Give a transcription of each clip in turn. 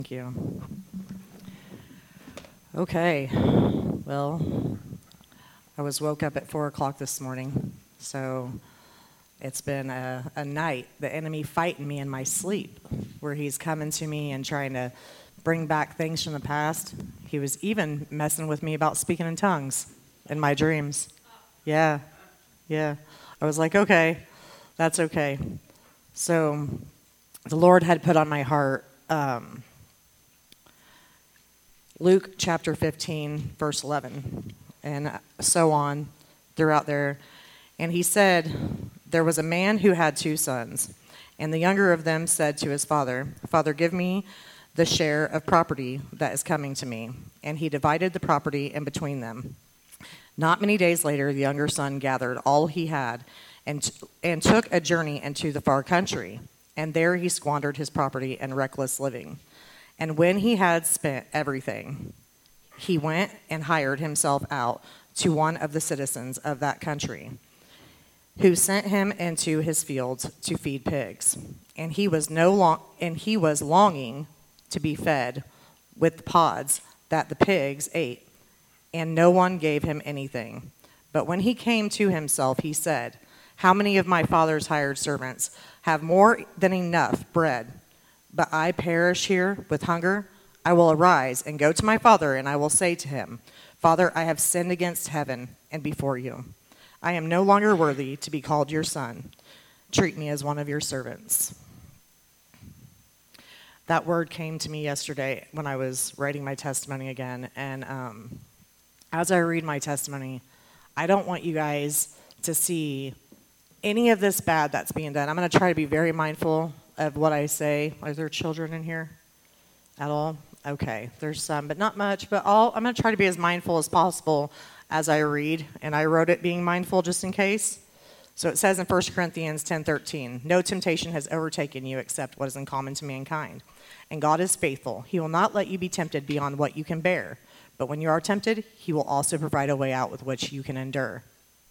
Thank you. Okay. Well, I was woke up at 4 o'clock this morning, so it's been a night, the enemy fighting me in my sleep, where he's coming to me and trying to bring back things from the past. He was even messing with me about speaking in tongues in my dreams. Yeah. I was like, okay, that's okay. So the Lord had put on my heart Luke chapter 15, verse 11, and so on throughout there. And he said, there was a man who had 2 sons, and the younger of them said to his father, Father, give me the share of property that is coming to me. And he divided the property in between them. Not many days later, the younger son gathered all he had and took a journey into the far country. And there he squandered his property in reckless living. And when he had spent everything, he went and hired himself out to one of the citizens of that country, who sent him into his fields to feed pigs. And he was longing to be fed with the pods that the pigs ate, and no one gave him anything. But when he came to himself, he said, how many of my father's hired servants have more than enough bread, but I perish here with hunger? I will arise and go to my father, and I will say to him, Father, I have sinned against heaven and before you. I am no longer worthy to be called your son. Treat me as one of your servants. That word came to me yesterday when I was writing my testimony again. And as I read my testimony, I don't want you guys to see any of this bad that's being done. I'm going to try to be very mindful of what I say. Are there children in here at all? Okay, there's some, but not much. But I'm going to try to be as mindful as possible as I read. And I wrote it being mindful just in case. So it says in 1 Corinthians 10:13, no temptation has overtaken you except what is in common to mankind. And God is faithful. He will not let you be tempted beyond what you can bear. But when you are tempted, he will also provide a way out with which you can endure.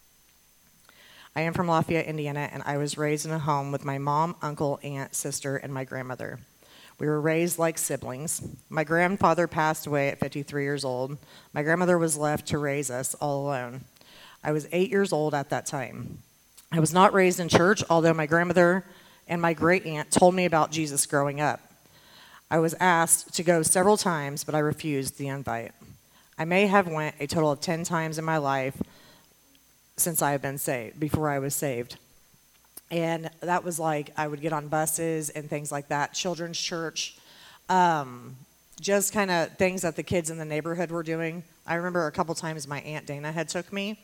I am from Lafayette, Indiana, and I was raised in a home with my mom, uncle, aunt, sister, and my grandmother. We were raised like siblings. My grandfather passed away at 53 years old. My grandmother was left to raise us all alone. I was 8 years old at that time. I was not raised in church, although my grandmother and my great aunt told me about Jesus growing up. I was asked to go several times, but I refused the invite. I may have went a total of 10 times in my life since I have been saved, before I was saved. And that was like, I would get on buses and things like that, children's church, just kind of things that the kids in the neighborhood were doing. I remember a couple times my Aunt Dana had took me.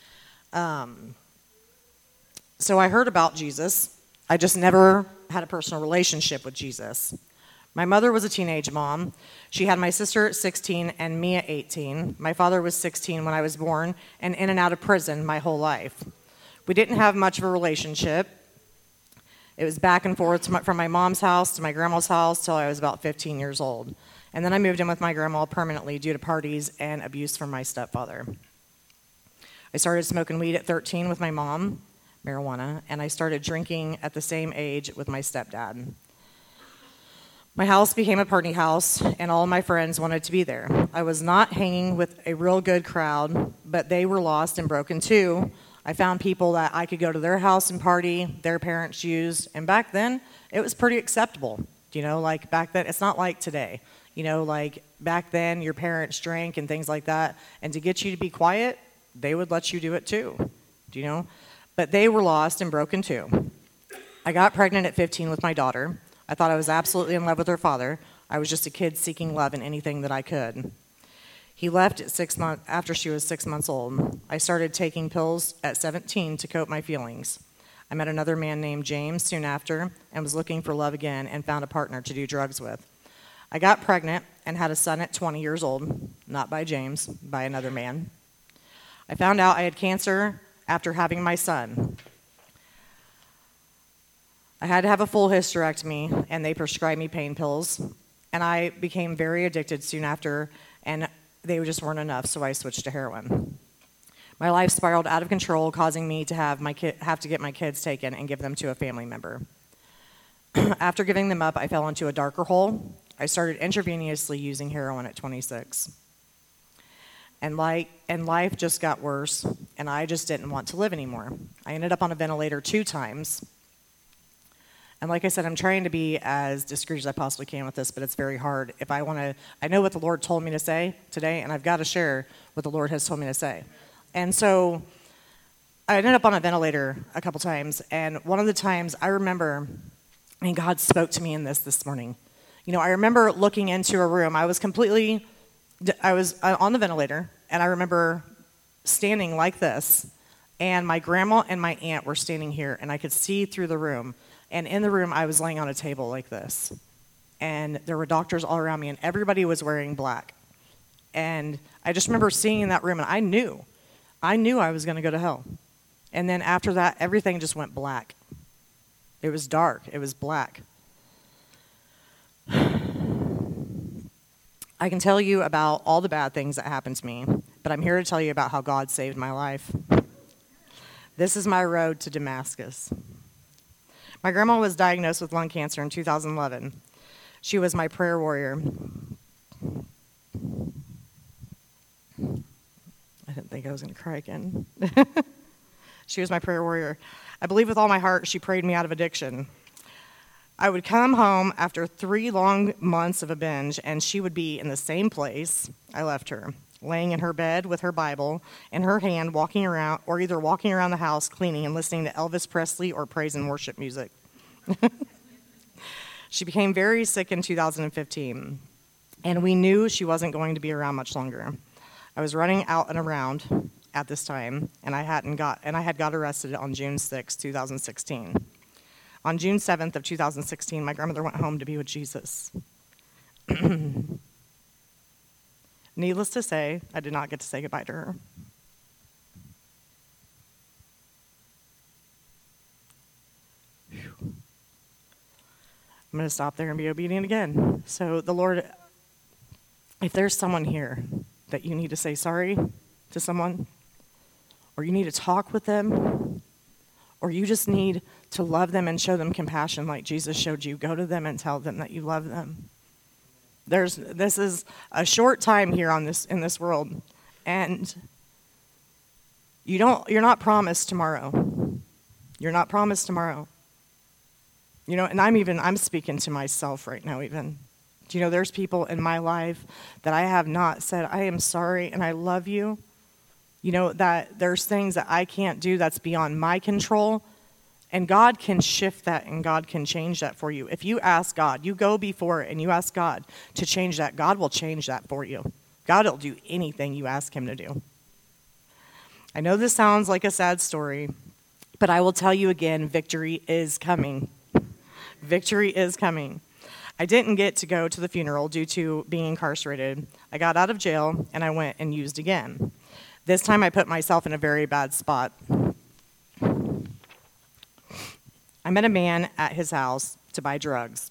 So I heard about Jesus. I just never had a personal relationship with Jesus. My mother was a teenage mom. She had my sister at 16 and me at 18. My father was 16 when I was born and in and out of prison my whole life. We didn't have much of a relationship. It was back and forth from my mom's house to my grandma's house till I was about 15 years old. And then I moved in with my grandma permanently due to parties and abuse from my stepfather. I started smoking weed at 13 with my mom, marijuana, and I started drinking at the same age with my stepdad. My house became a party house, and all my friends wanted to be there. I was not hanging with a real good crowd, but they were lost and broken too. I found people that I could go to their house and party, their parents used, and back then, it was pretty acceptable. Like back then, it's not like today. Like back then, your parents drank and things like that, and to get you to be quiet, they would let you do it too. But they were lost and broken too. I got pregnant at 15 with my daughter. I thought I was absolutely in love with her father. I was just a kid seeking love in anything that I could. He left at 6 months after she was 6 months old. I started taking pills at 17 to cope my feelings. I met another man named James soon after and was looking for love again and found a partner to do drugs with. I got pregnant and had a son at 20 years old, not by James, by another man. I found out I had cancer after having my son. I had to have a full hysterectomy, and they prescribed me pain pills, and I became very addicted soon after, and they just weren't enough, so I switched to heroin. My life spiraled out of control, causing me to have to get my kids taken and give them to a family member. After giving them up, I fell into a darker hole. I started intravenously using heroin at 26. And life just got worse, and I just didn't want to live anymore. I ended up on a ventilator 2 times. And like I said, I'm trying to be as discreet as I possibly can with this, but it's very hard. I know what the Lord told me to say today, and I've got to share what the Lord has told me to say. And so I ended up on a ventilator a couple times, and one of the times I remember, God spoke to me in this morning. I remember looking into a room. I was on the ventilator, and I remember standing like this, and my grandma and my aunt were standing here, and I could see through the room. And in the room, I was laying on a table like this. And there were doctors all around me, and everybody was wearing black. And I just remember seeing in that room, and I knew I was going to go to hell. And then after that, everything just went black. It was dark. It was black. I can tell you about all the bad things that happened to me, but I'm here to tell you about how God saved my life. This is my road to Damascus. My grandma was diagnosed with lung cancer in 2011. She was my prayer warrior. I didn't think I was going to cry again. She was my prayer warrior. I believe with all my heart she prayed me out of addiction. I would come home after 3 long months of a binge, and she would be in the same place I left her, laying in her bed with her Bible in her hand, walking around the house cleaning and listening to Elvis Presley or praise and worship music. She became very sick in 2015, and we knew she wasn't going to be around much longer. I was running out and around at this time, and I had got arrested on June 6, 2016. On June 7th of 2016, my grandmother went home to be with Jesus. Needless to say, I did not get to say goodbye to her. Whew. I'm going to stop there and be obedient again. So the Lord, if there's someone here that you need to say sorry to someone, or you need to talk with them, or you just need to love them and show them compassion like Jesus showed you, go to them and tell them that you love them. This is a short time here in this world, and you're not promised tomorrow. You're not promised tomorrow. And I'm speaking to myself right now even. There's people in my life that I have not said, I am sorry and I love you. That there's things that I can't do that's beyond my control. And God can shift that and God can change that for you. If you ask God, you go before it and you ask God to change that, God will change that for you. God will do anything you ask him to do. I know this sounds like a sad story, but I will tell you again, victory is coming. Victory is coming. I didn't get to go to the funeral due to being incarcerated. I got out of jail and I went and used again. This time I put myself in a very bad spot. I met a man at his house to buy drugs.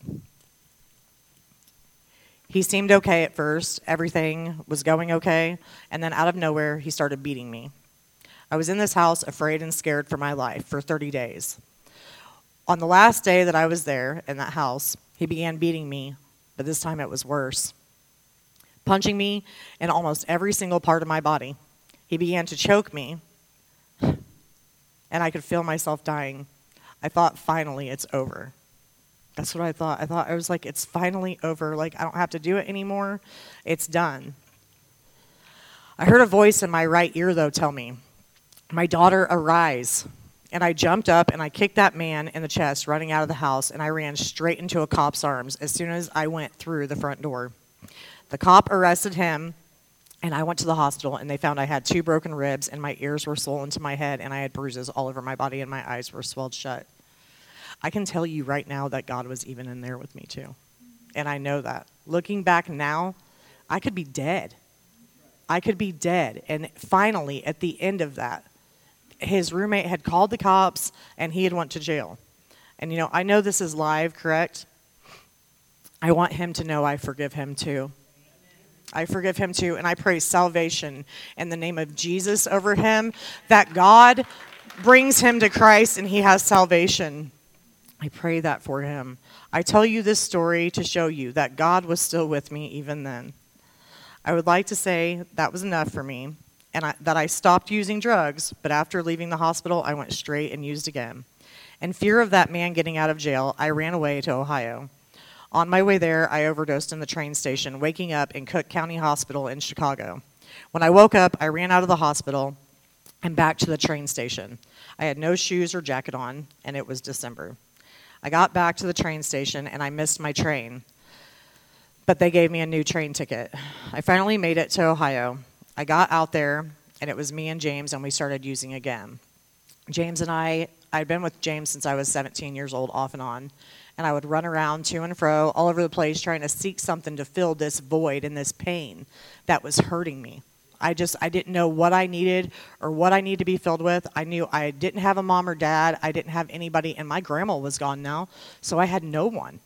He seemed okay at first. Everything was going okay. And then out of nowhere, he started beating me. I was in this house afraid and scared for my life for 30 days. On the last day that I was there in that house, he began beating me, but this time it was worse. Punching me in almost every single part of my body. He began to choke me, and I could feel myself dying. I thought, finally, it's over. That's what I thought. I was like, it's finally over. Like, I don't have to do it anymore. It's done. I heard a voice in my right ear, though, tell me, my daughter, arise. And I jumped up and I kicked that man in the chest running out of the house, and I ran straight into a cop's arms as soon as I went through the front door. The cop arrested him, and I went to the hospital, and they found I had 2 broken ribs, and my ears were swollen to my head, and I had bruises all over my body, and my eyes were swelled shut. I can tell you right now that God was even in there with me too. And I know that. Looking back now, I could be dead. I could be dead. And finally, at the end of that, his roommate had called the cops, and he had went to jail. And, I know this is live, correct? I want him to know I forgive him too. I forgive him too, and I pray salvation in the name of Jesus over him, that God brings him to Christ and he has salvation. I pray that for him. I tell you this story to show you that God was still with me even then. I would like to say that was enough for me, and that I stopped using drugs, but after leaving the hospital, I went straight and used again. In fear of that man getting out of jail, I ran away to Ohio. On my way there, I overdosed in the train station, waking up in Cook County Hospital in Chicago. When I woke up, I ran out of the hospital and back to the train station. I had no shoes or jacket on, and it was December. I got back to the train station, and I missed my train, but they gave me a new train ticket. I finally made it to Ohio. I got out there, and it was me and James, and we started using again. James and I'd been with James since I was 17 years old, off and on, and I would run around to and fro all over the place trying to seek something to fill this void and this pain that was hurting me. I didn't know what I needed or what I needed to be filled with. I knew I didn't have a mom or dad. I didn't have anybody, and my grandma was gone now, so I had no one.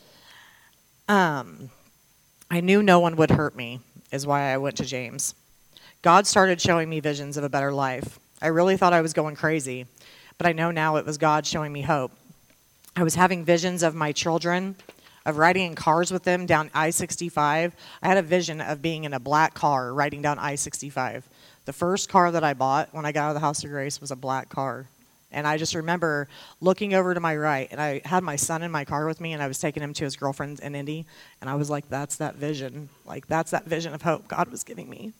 I knew no one would hurt me, is why I went to James. God started showing me visions of a better life. I really thought I was going crazy, but I know now it was God showing me hope. I was having visions of my children, of riding in cars with them down I-65. I had a vision of being in a black car riding down I-65. The first car that I bought when I got out of the House of Grace was a black car. And I just remember looking over to my right, and I had my son in my car with me, and I was taking him to his girlfriend in Indy, and I was like, that's that vision. Like, that's that vision of hope God was giving me.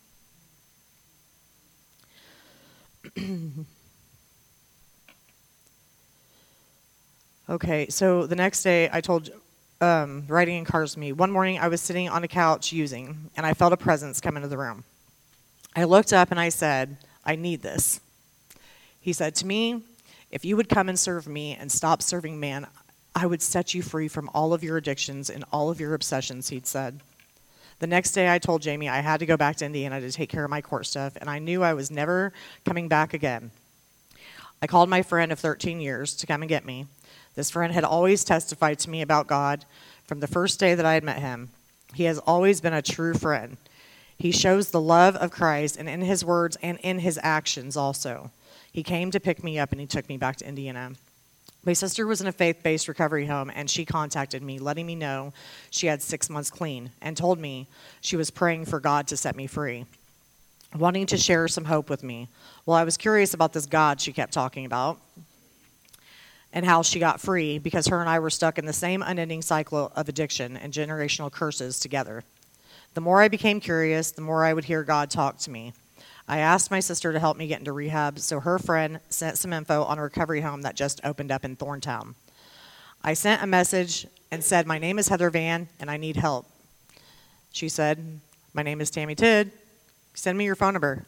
Okay, so the next day I told riding in cars with me. One morning I was sitting on a couch using, and I felt a presence come into the room. I looked up and I said, I need this. He said to me, if you would come and serve me and stop serving man, I would set you free from all of your addictions and all of your obsessions, he'd said. The next day I told Jamie I had to go back to Indiana to take care of my court stuff, and I knew I was never coming back again. I called my friend of 13 years to come and get me. This friend had always testified to me about God from the first day that I had met him. He has always been a true friend. He shows the love of Christ, and in his words and in his actions also. He came to pick me up, and he took me back to Indiana. My sister was in a faith-based recovery home, and she contacted me, letting me know she had 6 months clean, and told me she was praying for God to set me free, wanting to share some hope with me. Well, I was curious about this God she kept talking about and how she got free, because her and I were stuck in the same unending cycle of addiction and generational curses together. The more I became curious, the more I would hear God talk to me. I asked my sister to help me get into rehab, so her friend sent some info on a recovery home that just opened up in Thorntown. I sent a message and said, my name is Heather Van, and I need help. She said, my name is Tammy Tidd. Send me your phone number.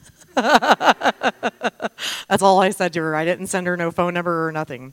That's all I said to her. I didn't send her no phone number or nothing.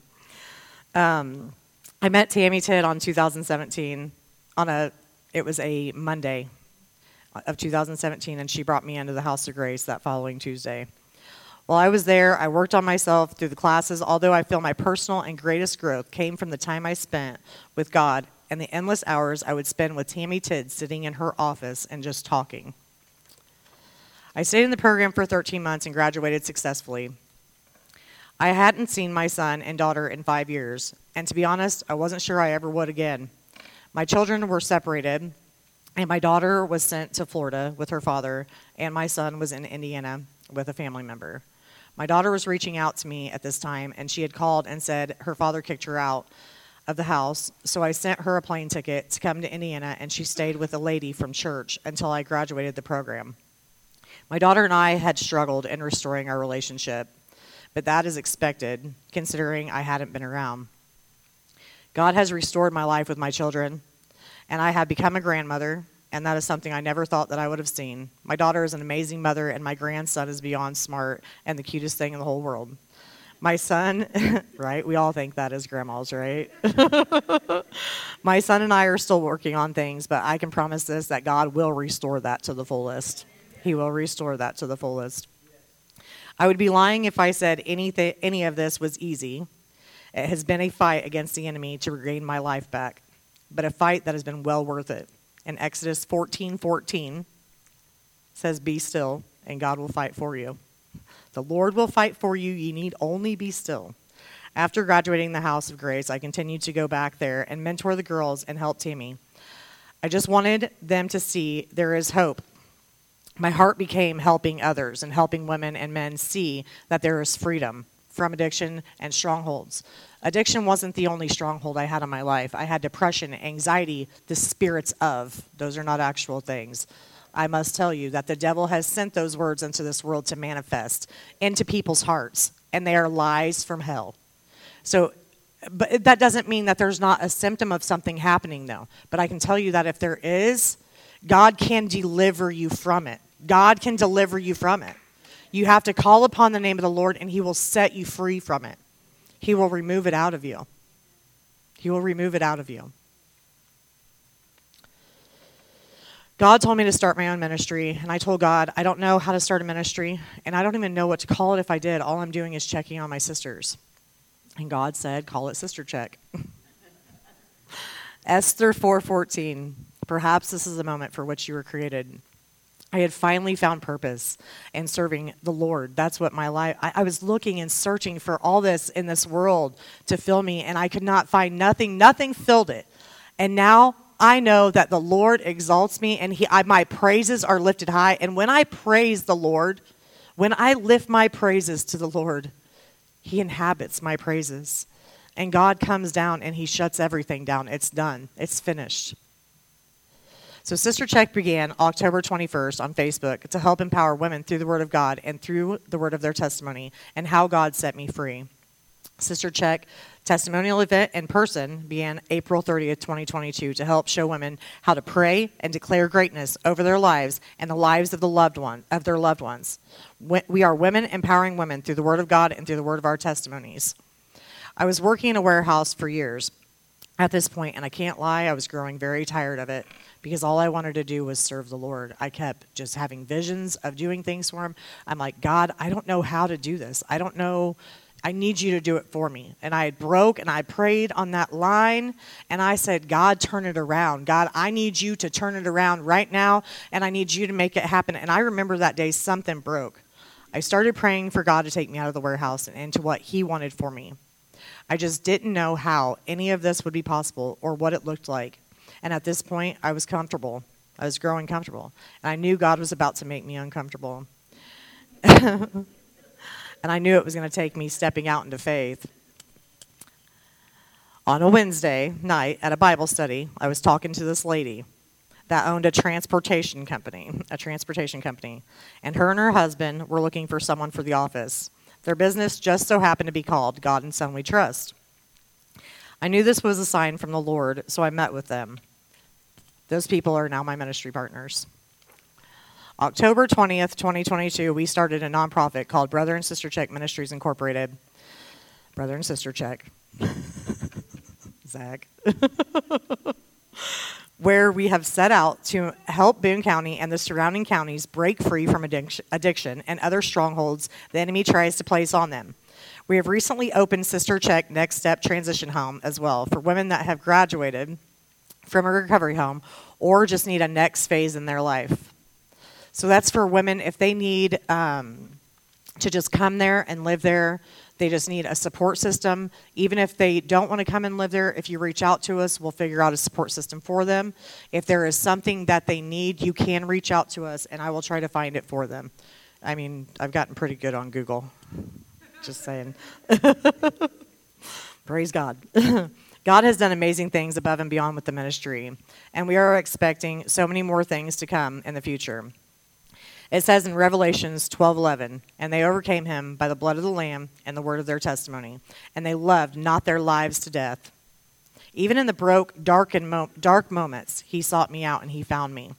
I met Tammy Tidd on 2017 it was a Monday of 2017, and she brought me into the House of Grace that following Tuesday. While I was there, I worked on myself through the classes, although I feel my personal and greatest growth came from the time I spent with God and the endless hours I would spend with Tammy Tidd sitting in her office and just talking. I stayed in the program for 13 months and graduated successfully. I hadn't seen my son and daughter in 5 years, and to be honest, I wasn't sure I ever would again. My children were separated, and my daughter was sent to Florida with her father, and my son was in Indiana with a family member. My daughter was reaching out to me at this time, and she had called and said her father kicked her out of the house, so I sent her a plane ticket to come to Indiana, and she stayed with a lady from church until I graduated the program. My daughter and I had struggled in restoring our relationship, but that is expected, considering I hadn't been around. God has restored my life with my children, and I have become a grandmother, and that is something I never thought that I would have seen. My daughter is an amazing mother, and my grandson is beyond smart and the cutest thing in the whole world. My son, right? We all think that as grandmas, right? My son and I are still working on things, but I can promise this, that God will restore that to the fullest. He will restore that to the fullest. I would be lying if I said any of this was easy. It has been a fight against the enemy to regain my life back, but a fight that has been well worth it. In Exodus 14:14 says, be still, and God will fight for you. The Lord will fight for you. You need only be still. After graduating the House of Grace, I continued to go back there and mentor the girls and help Tammy. I just wanted them to see there is hope. My heart became helping others and helping women and men see that there is freedom from addiction and strongholds. Addiction wasn't the only stronghold I had in my life. I had depression, anxiety, the spirits of. Those are not actual things. I must tell you that the devil has sent those words into this world to manifest into people's hearts, and they are lies from hell. So, but that doesn't mean that there's not a symptom of something happening, though. But I can tell you that if there is, God can deliver you from it. God can deliver you from it. You have to call upon the name of the Lord, and he will set you free from it. He will remove it out of you. He will remove it out of you. God told me to start my own ministry, and I told God, I don't know how to start a ministry, and I don't even know what to call it if I did. All I'm doing is checking on my sisters. And God said, call it Sister Check. Esther 4:14. Perhaps this is the moment for which you were created. I had finally found purpose in serving the Lord. That's what my life, I was looking and searching for all this in this world to fill me, and I could not find nothing. Nothing filled it. And now I know that the Lord exalts me, and my praises are lifted high. And when I praise the Lord, when I lift my praises to the Lord, he inhabits my praises. And God comes down and he shuts everything down. It's done. It's finished. So Sister Check began October 21st on Facebook to help empower women through the Word of God and through the word of their testimony and how God set me free. Sister Check testimonial event in person began April 30th, 2022 to help show women how to pray and declare greatness over their lives and the lives of their loved ones. We are women empowering women through the Word of God and through the word of our testimonies. I was working in a warehouse for years at this point, and I can't lie, I was growing very tired of it because all I wanted to do was serve the Lord. I kept just having visions of doing things for him. I'm like, God, I don't know how to do this. I don't know. I need you to do it for me. And I broke and I prayed on that line and I said, God, turn it around. God, I need you to turn it around right now and I need you to make it happen. And I remember that day something broke. I started praying for God to take me out of the warehouse and into what he wanted for me. I just didn't know how any of this would be possible or what it looked like. And at this point, I was comfortable. I was growing comfortable. And I knew God was about to make me uncomfortable. And I knew it was going to take me stepping out into faith. On a Wednesday night at a Bible study, I was talking to this lady that owned a transportation company. And her and her husband were looking for someone for the office. Their business just so happened to be called God and Son We Trust. I knew this was a sign from the Lord, so I met with them. Those people are now my ministry partners. October 20th, 2022, we started a nonprofit called Brother and Sister Check Ministries Incorporated. Brother and Sister Check. Zach. Where we have set out to help Boone County and the surrounding counties break free from addiction and other strongholds the enemy tries to place on them. We have recently opened Sister Check Next Step Transition Home as well for women that have graduated from a recovery home or just need a next phase in their life. So that's for women if they need to just come there and live there. They just need a support system. Even if they don't want to come and live there, if you reach out to us, we'll figure out a support system for them. If there is something that they need, you can reach out to us, and I will try to find it for them. I mean, I've gotten pretty good on Google. Just saying. Praise God. God has done amazing things above and beyond with the ministry, and we are expecting so many more things to come in the future. It says in Revelations 12:11, and they overcame him by the blood of the Lamb and the word of their testimony, and they loved not their lives to death. Even in the dark moments, he sought me out and he found me.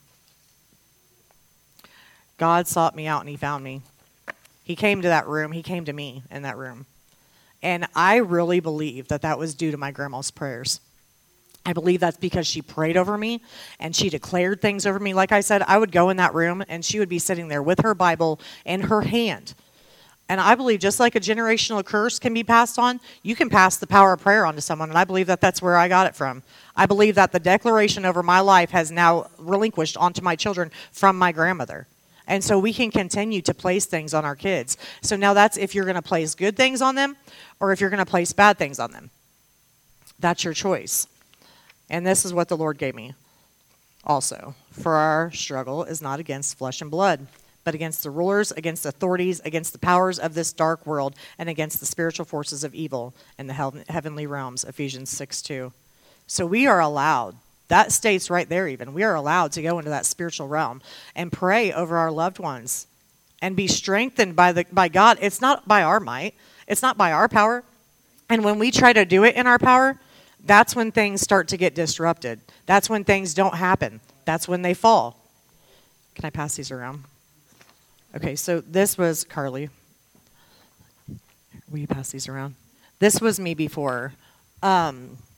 God sought me out and he found me. He came to that room. He came to me in that room. And I really believe that that was due to my grandma's prayers. I believe that's because she prayed over me and she declared things over me. Like I said, I would go in that room and she would be sitting there with her Bible in her hand. And I believe just like a generational curse can be passed on, you can pass the power of prayer on to someone. And I believe that that's where I got it from. I believe that the declaration over my life has now relinquished onto my children from my grandmother. And so we can continue to place things on our kids. So now that's if you're going to place good things on them or if you're going to place bad things on them. That's your choice. And this is what the Lord gave me also. For our struggle is not against flesh and blood, but against the rulers, against authorities, against the powers of this dark world, and against the spiritual forces of evil in the heavenly realms, Ephesians 6:2. So we are allowed, that states right there even, we are allowed to go into that spiritual realm and pray over our loved ones and be strengthened by God. It's not by our might. It's not by our power. And when we try to do it in our power, that's when things start to get disrupted. That's when things don't happen. That's when they fall. Can I pass these around? Okay, so this was Carly. Will you pass these around? This was me before. I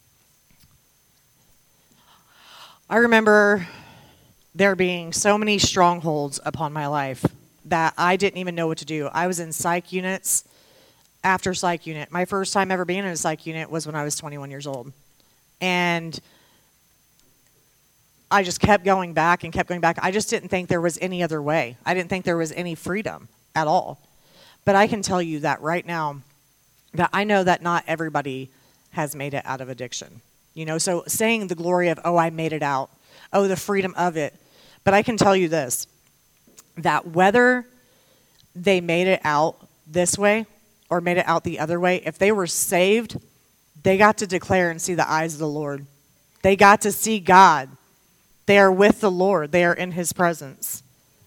remember there being so many strongholds upon my life that I didn't even know what to do. I was in psych units after psych unit. My first time ever being in a psych unit was when I was 21 years old. And I just kept going back and kept going back. I just didn't think there was any other way. I didn't think there was any freedom at all. But I can tell you that right now, that I know that not everybody has made it out of addiction. You know, so saying the glory of, oh, I made it out. Oh, the freedom of it. But I can tell you this, that whether they made it out this way or made it out the other way, if they were saved, they got to declare and see the eyes of the Lord. They got to see God. They are with the Lord. They are in his presence.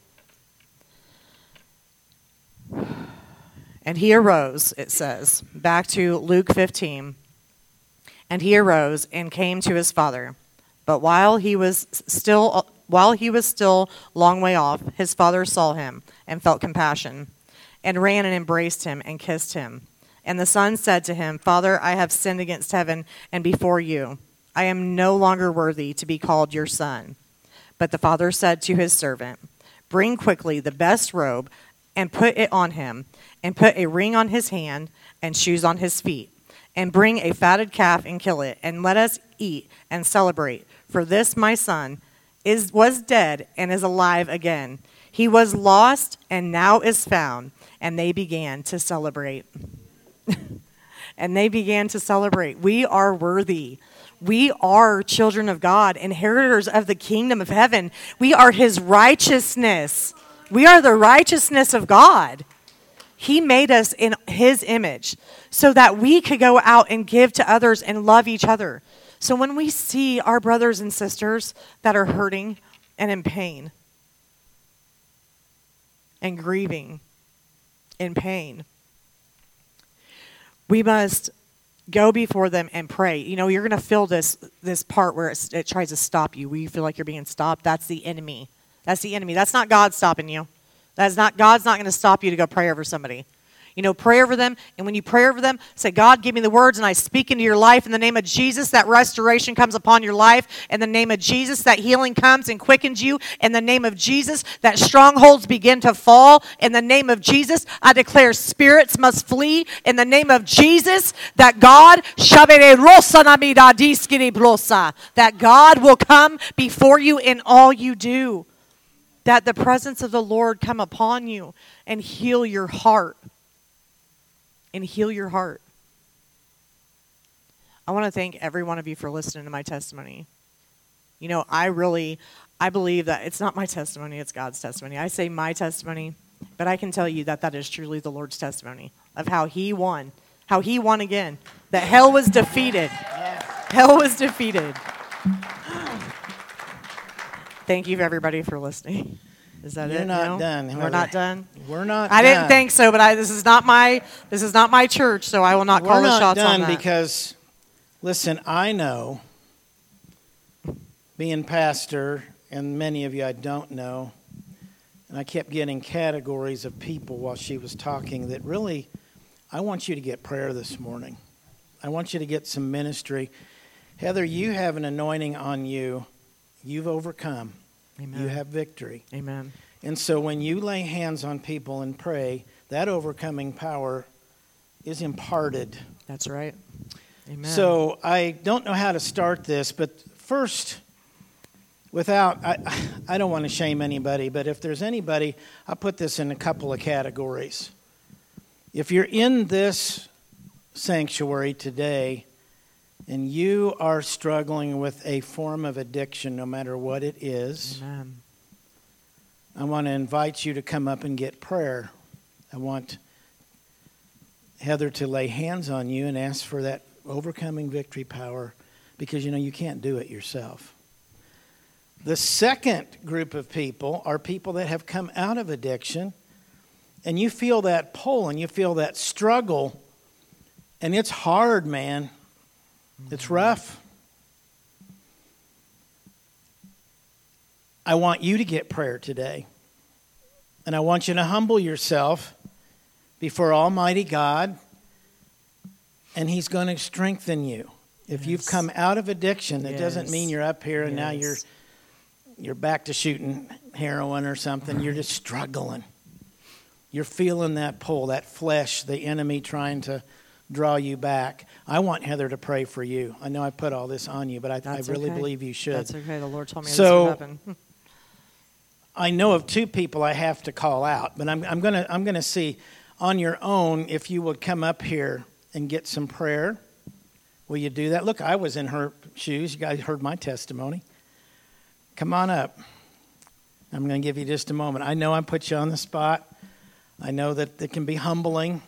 And he arose, it says, back to Luke 15. And he arose and came to his father. But while he was still long way off, his father saw him and felt compassion, and ran and embraced him and kissed him. And the son said to him, Father, I have sinned against heaven and before you. I am no longer worthy to be called your son. But the father said to his servant, Bring quickly the best robe and put it on him, and put a ring on his hand and shoes on his feet. And bring a fatted calf and kill it, and let us eat and celebrate. For this my son was dead and is alive again. He was lost and now is found. And they began to celebrate. And they began to celebrate. We are worthy. We are children of God, inheritors of the kingdom of heaven. We are his righteousness. We are the righteousness of God. He made us in his image so that we could go out and give to others and love each other. So when we see our brothers and sisters that are hurting and in pain and grieving in pain, we must go before them and pray. You know, you're going to feel this part where it tries to stop you, where you feel like you're being stopped. That's the enemy. That's the enemy. That's not God stopping you. God's not going to stop you to go pray over somebody. You know, pray over them, and when you pray over them, say, God, give me the words, and I speak into your life in the name of Jesus, that restoration comes upon your life. In the name of Jesus, that healing comes and quickens you. In the name of Jesus, that strongholds begin to fall. In the name of Jesus, I declare spirits must flee. In the name of Jesus, that God, that God will come before you in all you do. That the presence of the Lord come upon you and heal your heart. And heal your heart. I want to thank every one of you for listening to my testimony. You know, I believe that it's not my testimony, it's God's testimony. I say my testimony, but I can tell you that that is truly the Lord's testimony of how he won again. That hell was defeated. Hell was defeated. Thank you, everybody, for listening. Is that You're it? not done. We're not done. We're not. I didn't think so, but this is not my church, so I will not call the shots on that. We're not done because, listen, I know, being pastor, and many of you I don't know, and I kept getting categories of people while she was talking that really, I want you to get prayer this morning. I want you to get some ministry. Heather, you have an anointing on you. You've overcome. Amen. You have victory. Amen. And so when you lay hands on people and pray, that overcoming power is imparted. That's right. Amen. So I don't know how to start this, but first, I don't want to shame anybody, but if there's anybody, I'll put this in a couple of categories. If you're in this sanctuary today and you are struggling with a form of addiction, no matter what it is, Amen. I want to invite you to come up and get prayer. I want Heather to lay hands on you and ask for that overcoming victory power, because you can't do it yourself. The second group of people are people that have come out of addiction, and you feel that pull and you feel that struggle, and it's hard, man. It's rough. I want you to get prayer today, and I want you to humble yourself before Almighty God, and He's going to strengthen you. If you've come out of addiction, it doesn't mean you're up here and now you're back to shooting heroin or something. You're just struggling. You're feeling that pull, that flesh, the enemy trying to draw you back. I want Heather to pray for you. I know I put all this on you, but I really believe you should. That's okay. The Lord told me this would happen. I know of two people I have to call out, but I'm gonna see on your own if you would come up here and get some prayer. Will you do that? Look, I was in her shoes. You guys heard my testimony. Come on up. I'm going to give you just a moment. I know I put you on the spot. I know that it can be humbling.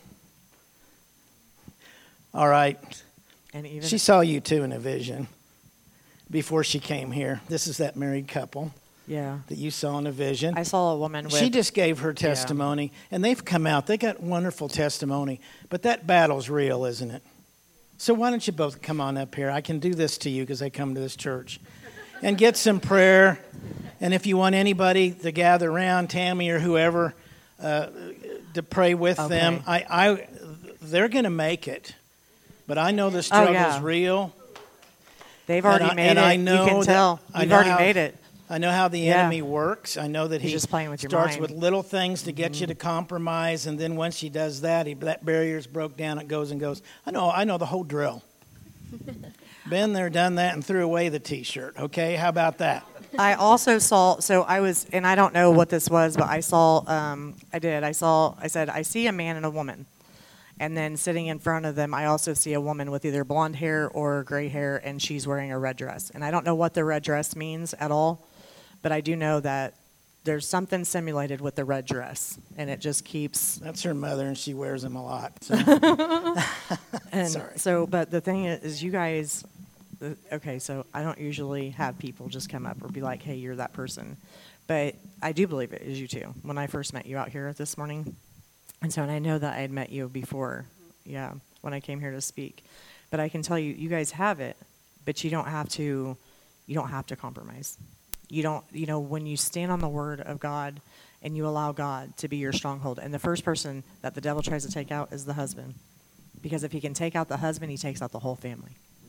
All right. And even she saw you too in a vision before she came here. This is that married couple that you saw in a vision. I saw a woman with... She just gave her testimony, and they've come out. They got wonderful testimony, but that battle's real, isn't it? So why don't you both come on up here? I can do this to you because I come to this church. And get some prayer. And if you want anybody to gather around, Tammy or whoever, to pray with them, they're going to make it. But I know the struggle's real. They've already made it. I know you can tell. You've already made it. I know how the enemy works. I know that he just playing with your starts mind. with little things to get you to compromise, and then once he does that, that barrier's broke down. It goes and goes. I know the whole drill. Been there, done that, and threw away the T-shirt. Okay, how about that? I also saw. So I was, and I don't know what this was, but I saw. I said, I see a man and a woman, and then sitting in front of them, I also see a woman with either blonde hair or gray hair, and she's wearing a red dress. And I don't know what the red dress means at all. But I do know that there's something simulated with the red dress, and it just keeps... That's her mother, and she wears them a lot. So. And sorry. So, but the thing is, you guys... Okay, so I don't usually have people just come up or be like, hey, you're that person. But I do believe it is you two. When I first met you out here this morning, and so and I know that I had met you before, when I came here to speak. But I can tell you, you guys have it, but you don't have to compromise. You don't, when you stand on the word of God and you allow God to be your stronghold, and the first person that the devil tries to take out is the husband. Because if he can take out the husband, he takes out the whole family.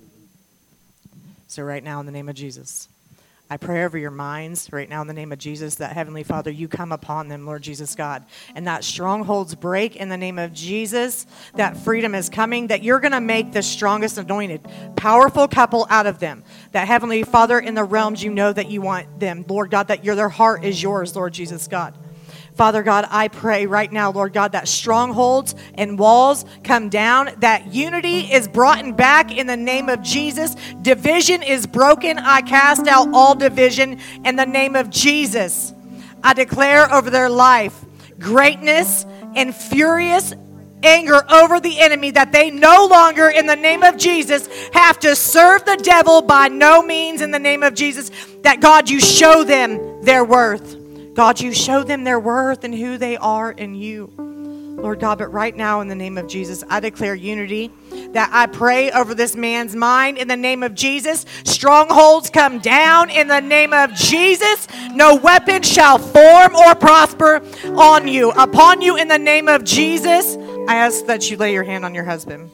So right now, in the name of Jesus, I pray over your minds right now in the name of Jesus that, Heavenly Father, you come upon them, Lord Jesus God, and that strongholds break in the name of Jesus, that freedom is coming, that you're going to make the strongest anointed, powerful couple out of them, that, Heavenly Father, in the realms you know that you want them, Lord God, that their heart is yours, Lord Jesus God. Father God, I pray right now, Lord God, that strongholds and walls come down, that unity is brought back in the name of Jesus. Division is broken. I cast out all division in the name of Jesus. I declare over their life greatness and furious anger over the enemy, that they no longer, in the name of Jesus, have to serve the devil by no means in the name of Jesus, that God, you show them their worth. God, you show them their worth and who they are in you. Lord God, but right now in the name of Jesus, I declare unity, that I pray over this man's mind in the name of Jesus. Strongholds come down in the name of Jesus. No weapon shall form or prosper upon you in the name of Jesus. I ask that you lay your hand on your husband.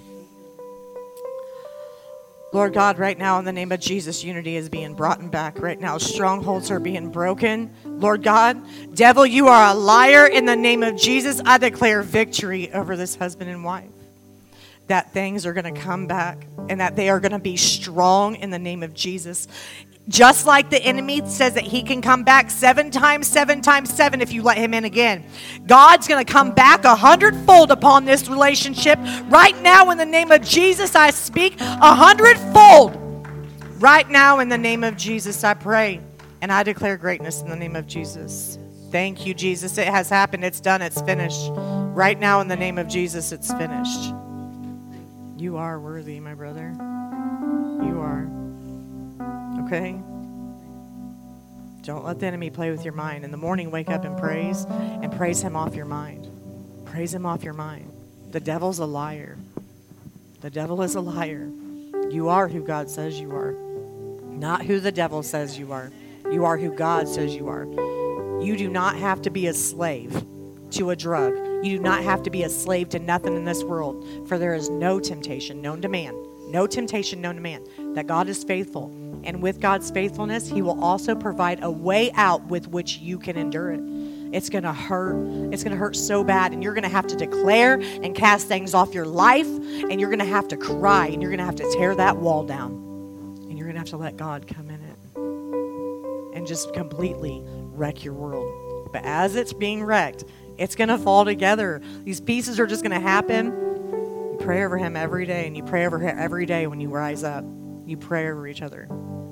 Lord God, right now in the name of Jesus, unity is being brought back right now. Strongholds are being broken. Lord God, devil, you are a liar. In the name of Jesus, I declare victory over this husband and wife. That things are going to come back and that they are going to be strong in the name of Jesus. Just like the enemy says that he can come back 7 times, 7 times 7 if you let him in again. God's going to come back 100-fold upon this relationship. Right now, in the name of Jesus, I speak 100-fold. Right now, in the name of Jesus, I pray. And I declare greatness in the name of Jesus. Thank you, Jesus. It has happened. It's done. It's finished. Right now, in the name of Jesus, it's finished. You are worthy, my brother. You are. Okay? Don't let the enemy play with your mind. In the morning, wake up and praise him off your mind. Praise him off your mind. The devil's a liar. The devil is a liar. You are who God says you are, not who the devil says you are. You are who God says you are. You do not have to be a slave to a drug. You do not have to be a slave to nothing in this world, for there is no temptation known to man, no temptation known to man, that God is faithful. And with God's faithfulness, he will also provide a way out with which you can endure it. It's going to hurt. It's going to hurt so bad, and you're going to have to declare and cast things off your life, and you're going to have to cry, and you're going to have to tear that wall down, and you're going to have to let God come in it and just completely wreck your world. But as it's being wrecked, it's going to fall together. These pieces are just going to happen. You pray over him every day, and you pray over him every day when you rise up. You pray over each other.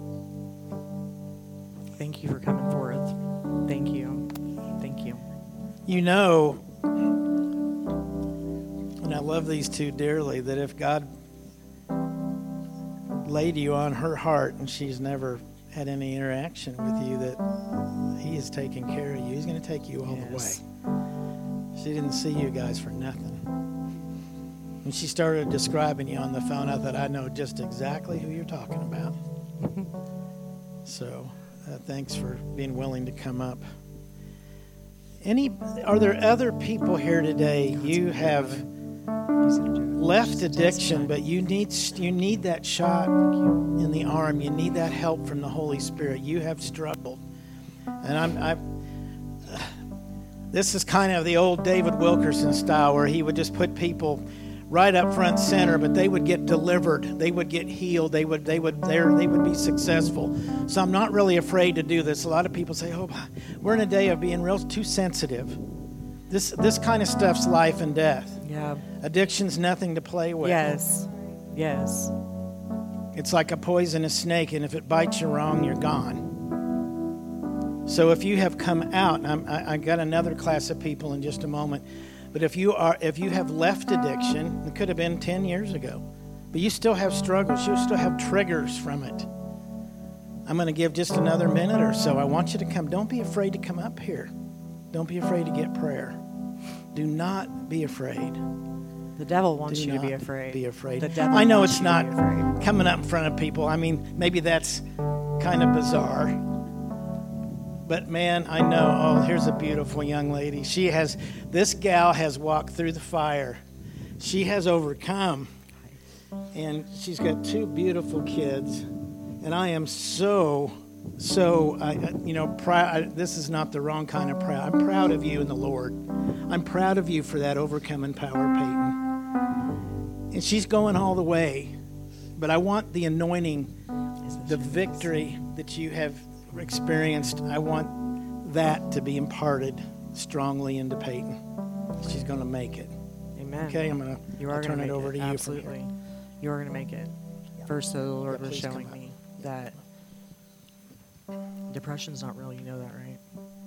Thank you for coming forth. Thank you. Thank you. You know, and I love these two dearly, that if God laid you on her heart and she's never had any interaction with you, that he is taking care of you. He's going to take you all the way. She didn't see you guys for nothing. When she started describing you on the phone, I thought, I know just exactly who you're talking about. So thanks for being willing to come up. Are there other people here today? You have left addiction, but you need that shot in the arm. You need that help from the Holy Spirit. You have struggled, and this is kind of the old David Wilkerson style, where he would just put people right up front center, but they would get delivered, they would get healed, they would be successful. So I'm not really afraid to do this. A lot of people say, "Oh, we're in a day of being real too sensitive." This kind of stuff's life and death. Yeah. Addiction's nothing to play with. Yes. Yes. It's like a poisonous snake, and if it bites you wrong, you're gone. So if you have come out, and I got another class of people in just a moment, but if you have left addiction, it could have been 10 years ago, but you still have struggles, you still have triggers from it. I'm going to give just another minute or so. I want you to come. Don't be afraid to come up here. Don't be afraid to get prayer. Do not be afraid. The devil wants you to be afraid. Be afraid. The devil I know wants it's you to not be afraid. coming up in front of people. I mean, maybe that's kind of bizarre. But man, I know, here's a beautiful young lady. This gal has walked through the fire. She has overcome. And she's got 2 beautiful kids. And I am so proud. This is not the wrong kind of proud. I'm proud of you in the Lord. I'm proud of you for that overcoming power, Peyton. And she's going all the way. But I want the anointing, the victory that you have experienced, I want that to be imparted strongly into Peyton. She's going to make it. Amen. Okay, I'll turn it over to you. Absolutely. You are going to make it. First, the Lord was showing me that depression's not real. You know that, right?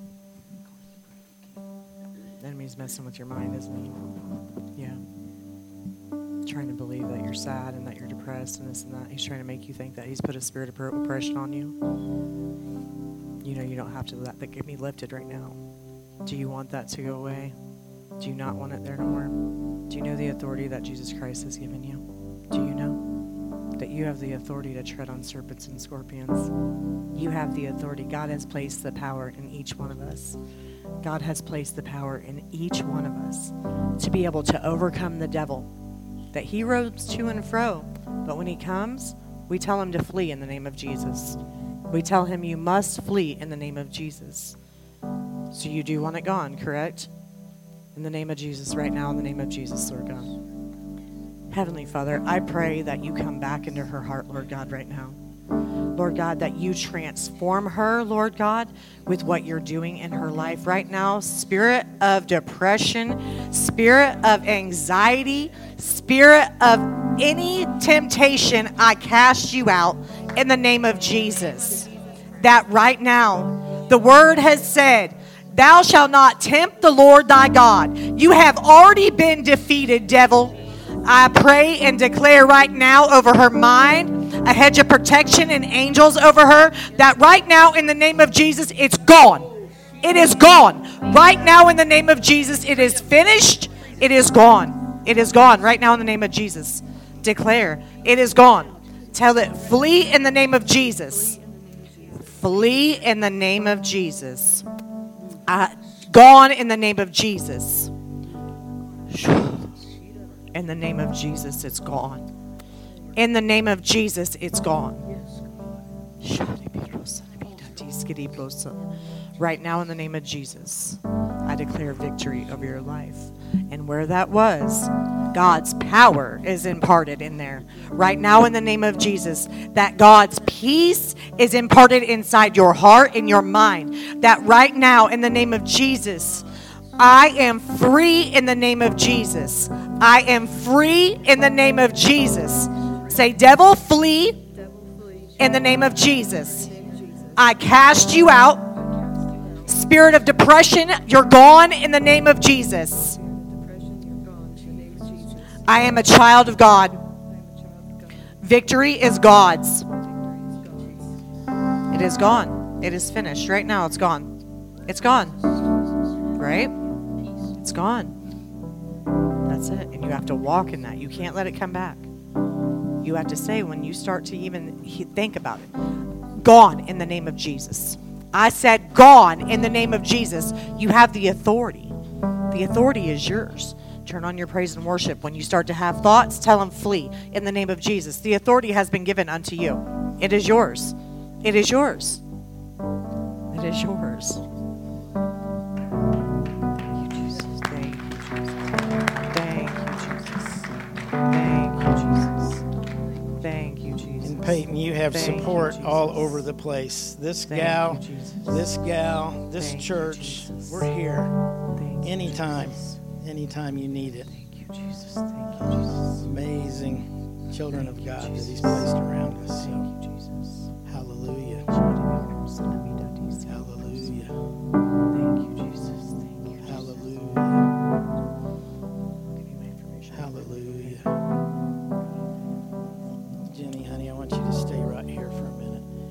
The enemy's messing with your mind, isn't he? Yeah. Trying to believe that you're sad and that you're depressed and this and that. He's trying to make you think that he's put a spirit of oppression on you. You know, you don't have to let that get me lifted right now. Do you want that to go away? Do you not want it there no more? Do you know the authority that Jesus Christ has given you? Do you know that you have the authority to tread on serpents and scorpions? You have the authority. God has placed the power in each one of us. God has placed the power in each one of us to be able to overcome the devil. That he roams to and fro. But when he comes, we tell him to flee in the name of Jesus. We tell him you must flee in the name of Jesus. So you do want it gone, correct? In the name of Jesus, right now, in the name of Jesus, Lord God. Heavenly Father, I pray that you come back into her heart, Lord God, right now. Lord God, that you transform her, Lord God, with what you're doing in her life right now. Spirit of depression, spirit of anxiety, spirit of any temptation, I cast you out in the name of Jesus. That right now, the word has said, thou shalt not tempt the Lord thy God. You have already been defeated, devil. I pray and declare right now over her mind, a hedge of protection and angels over her, that right now in the name of Jesus, it's gone. It is gone. Right now in the name of Jesus, it is finished. It is gone. It is gone right now in the name of Jesus. Declare, it is gone. Tell it, flee in the name of Jesus. Flee in the name of Jesus. Gone in the name of Jesus. In the name of Jesus, it's gone. In the name of Jesus, it's gone. Right now, in the name of Jesus, I declare victory over your life. And where that was, God's power is imparted in there. Right now, in the name of Jesus, that God's peace is imparted inside your heart and your mind. That right now, in the name of Jesus, I am free in the name of Jesus. I am free in the name of Jesus. Say, devil, flee in the name of Jesus. I cast you out. Spirit of depression, you're gone in the name of Jesus. I am a child of God. Victory is God's. It is gone. It is finished. Right now, it's gone. It's gone. Right? It's gone. That's it. And you have to walk in that. You can't let it come back. You have to say, when you start to even think about it, gone in the name of Jesus. I said gone in the name of Jesus. You have the authority. The authority is yours. Turn on your praise and worship. When you start to have thoughts, tell them flee in the name of Jesus. The authority has been given unto you. It is yours. It is yours. It is yours. Thank you, Jesus. Thank you, Jesus. Thank you, Jesus. Thank you, Jesus. And Peyton, you have support all over the place. This gal, this church, we're here anytime you need it. Thank you, Jesus. Thank you, Jesus. Amazing children of God that He's placed around us. Thank you, Jesus. Hallelujah. Hallelujah. Hallelujah.